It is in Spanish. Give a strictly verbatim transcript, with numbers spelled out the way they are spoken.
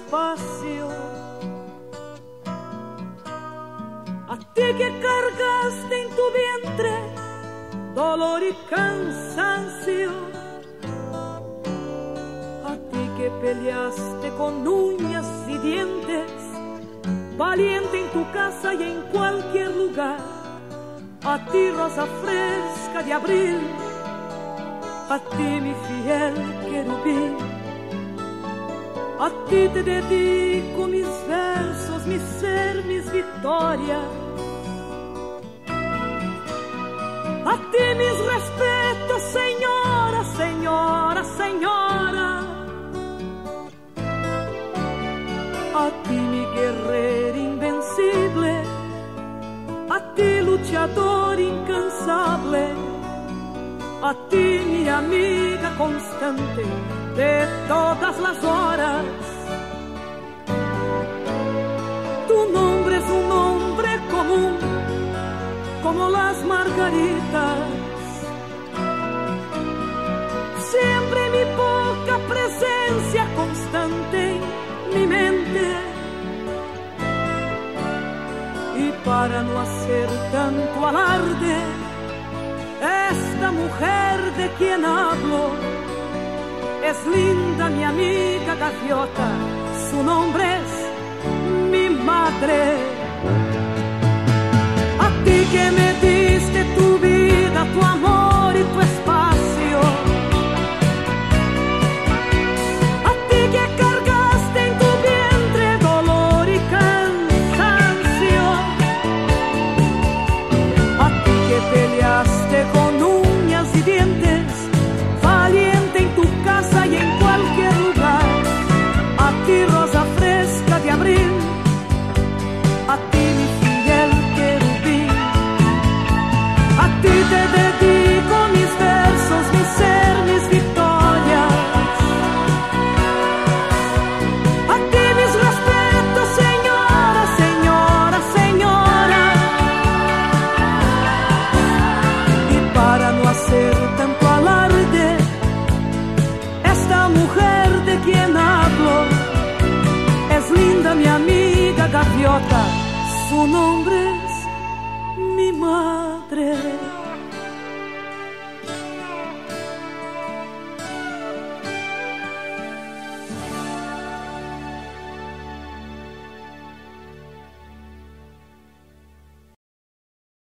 espacio. A ti que cargaste en tu vientre dolor y cansancio, a ti que peleaste con uñas y dientes, valiente en tu casa y en cualquier lugar, a ti rosa fresca de abril, a ti mi fiel querubín, a ti te dedico mis versos, mi ser, mis victorias. A ti mis respetos, señora, señora, señora. A ti mi guerrero invencible, a ti luchador incansable, a ti mi amiga constante de todas las horas. Tu nombre es un nombre común como las margaritas. Siempre mi poca presencia constante en mi mente. Y para no hacer tanto alarde, esta mujer de quien hablo es linda mi amiga gaviota, su nombre es mi madre. A ti que me diste tu vida, tu amor y tu espacio, a ti que cargaste en tu vientre dolor y cansancio, a ti que peleaste con uñas y dientes, valiente en tu casa y en cualquier lugar, a ti rosa fresca de abril, a ti mi fiel querubín, a ti te dedico mis versos, mi ser, mis victorias, a ti mis respetos, señora, señora, señora. Y para no hacer tanto alarde, esta mujer de quien hablo es linda mi amiga gaviota, su nombre es mi madre.